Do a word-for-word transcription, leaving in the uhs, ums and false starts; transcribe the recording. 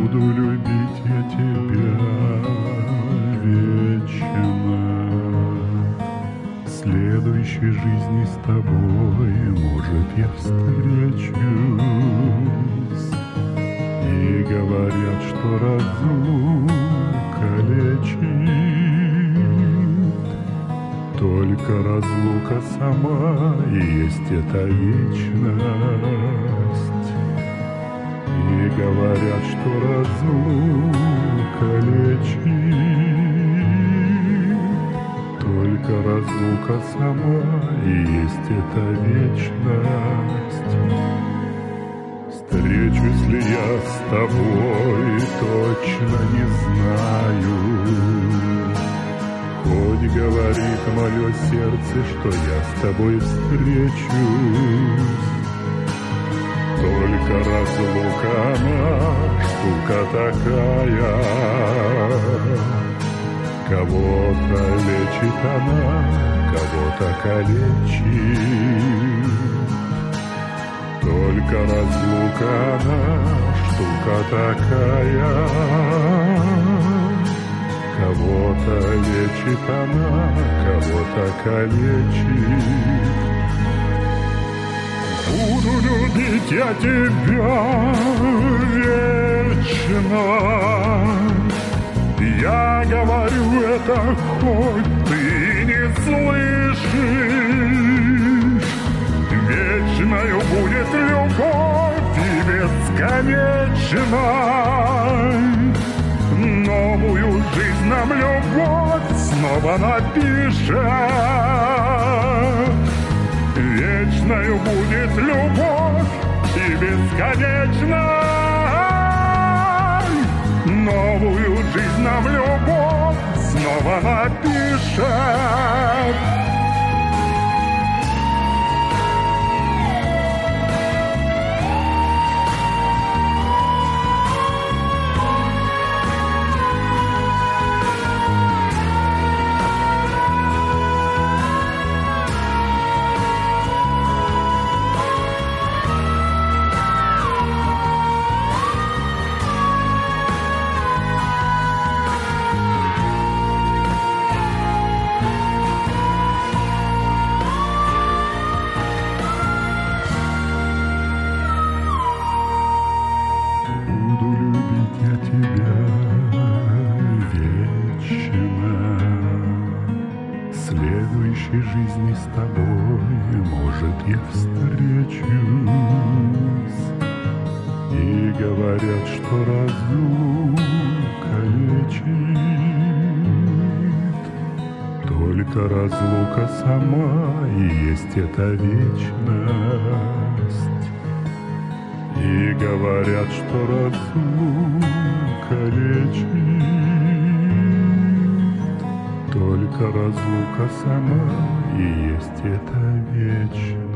Буду любить я тебя вечно. В следующей жизни с тобой, может, я встречусь. И говорят, что разлука лечит, только разлука сама и есть эта вечность. И говорят, что разлука лечит, только разлука сама и есть эта вечность. Встречусь ли я с тобой, точно не знаю. Хоть говорит мое сердце, что я с тобой встречусь. Только разлука она, штука такая. Кого-то лечит она, кого-то калечит. Только разлука она, штука такая. Кого-то лечит она, кого-то калечит. Буду любить я тебя вечно. Я говорю это, хоть ты не слышишь. Вечною будет любовь и бесконечной. Новую жизнь нам любовь снова напишет. Вечною будет любовь и бесконечной. Новую жизнь нам любовь снова напишет. В следующей жизни с тобой, может, я встречусь. И говорят, что разлука лечит, только разлука сама и есть эта вечность. И говорят, что разлука лечит, только разлука сама и есть эта вечность.